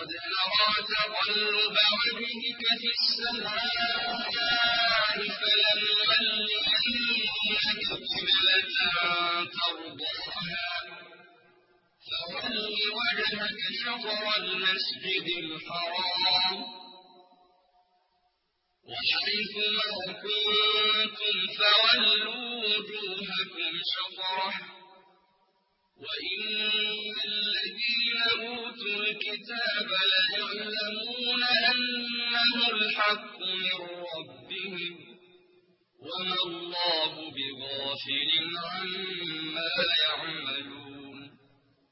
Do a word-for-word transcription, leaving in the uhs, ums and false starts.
قد نرى تقلب وجهك في السماء فلنولينك قبلة ترضاها فول وجهك شطر المسجد الحرام وحيث ما كنتم فولوا وجوهكم شطره وإن الذين أوتوا الكتاب ليعلمون أنه الحق من ربهم وما الله بغافل عما يعملون